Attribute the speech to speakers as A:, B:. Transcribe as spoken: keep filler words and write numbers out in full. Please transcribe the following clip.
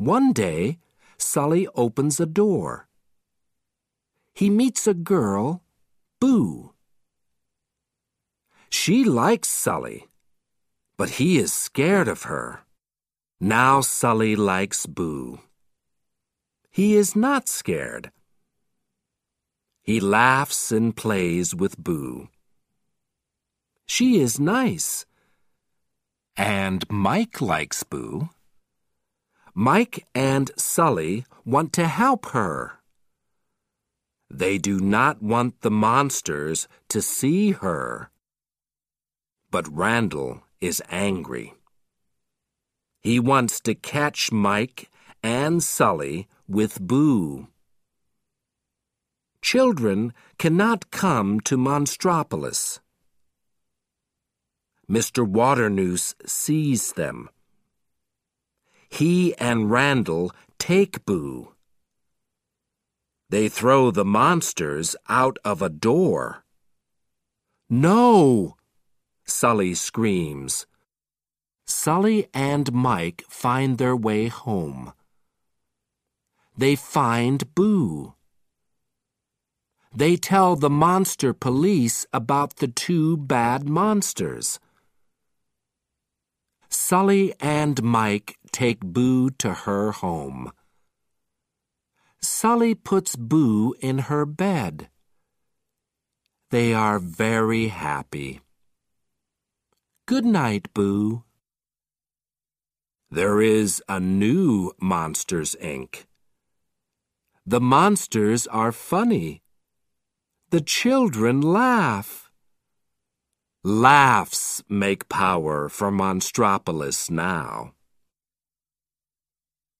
A: One day, Sully opens a door. He meets a girl, Boo. She likes Sully, but he is scared of her. Now Sully likes Boo. He is not scared. He laughs and plays with Boo. She is nice. And Mike likes Boo. Mike and Sully want to help her. They do not want the monsters to see her. But Randall is angry. He wants to catch Mike and Sully with Boo. Children cannot come to Monstropolis. Mister Waternoose sees them. He and Randall take Boo. They throw the monsters out of a door. "No!" Sully screams. Sully and Mike find their way home. They find Boo. They tell the monster police about the two bad monsters. Sully and Mike take Boo to her home. Sully puts Boo in her bed. They are very happy. Good night, Boo. There is a new Monsters, Incorporated. The monsters are funny. The children laugh. Laughs make power for Monstropolis now.